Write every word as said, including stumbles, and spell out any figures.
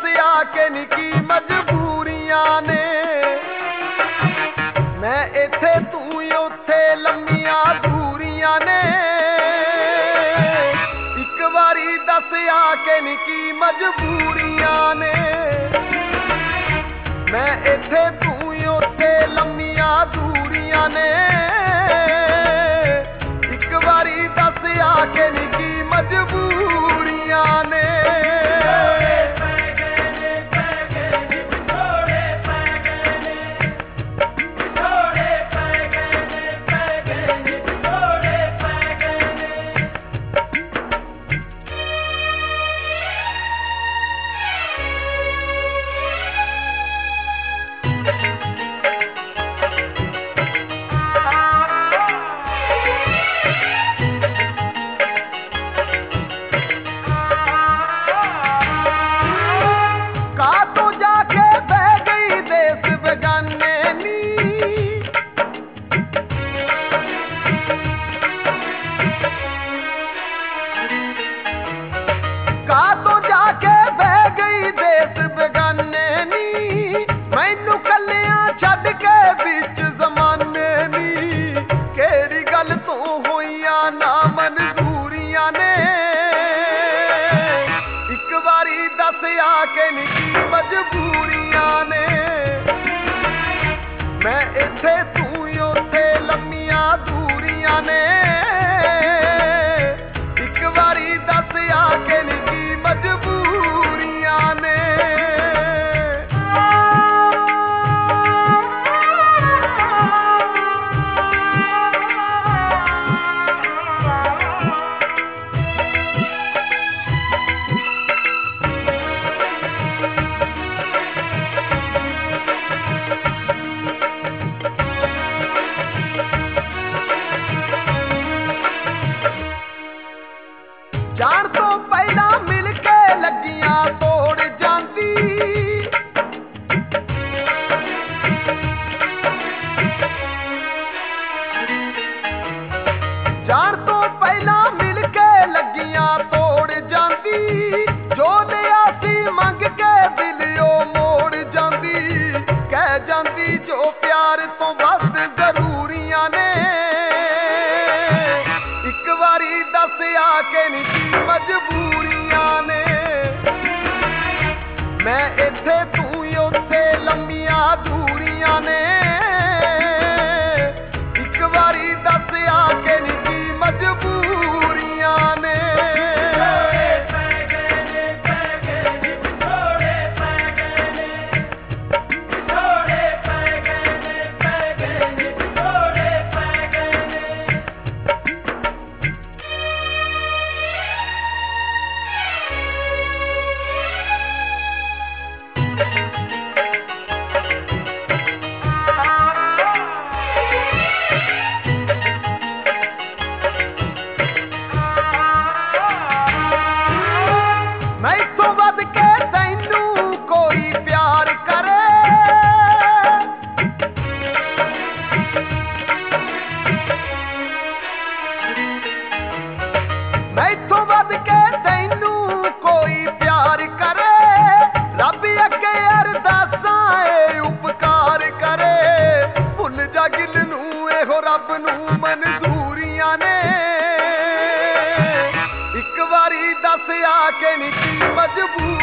आ के नी की मजबूरियां ने। मैं इत्थे तू उत्थे लम्मियां दूरियां ने। एक बारी दस आ के नी की मजबूरियां ने। मैं इत्थे तू उत्थे लम्मियां दूरियां ने। एक बारी दस आ के नी की मजबूरियां ने। आके नी की मजबूरियां ने। मैं इत्थे तू उत्थे लम्मियां दूरियां ने। एक बारी दस आके नी की मजबूरियां ने। जान तो पहला मिल के लगियां तोड़ जाती। जान तो पहला मिल के लगियां तोड़ जाती। जो लिया सी मंग के दिलियो मोड़ जाती। कह जाती जो प्यार तो बस जरूरियां ने। एक बारी दस आके नी की मजबूरियां ने। मैं इत्थे तू उत्थे लम्मियां दूरियां ने। एक बारी दस आके नी की मजबूरियां ने। मैथों वध के तैनू कोई प्यार करे। रब अगे अरदासां ए उपकार करे। भुल जा गिल नू एहो रब नू मंजूरियां ने। एक बारी दस आके नी की मजबूर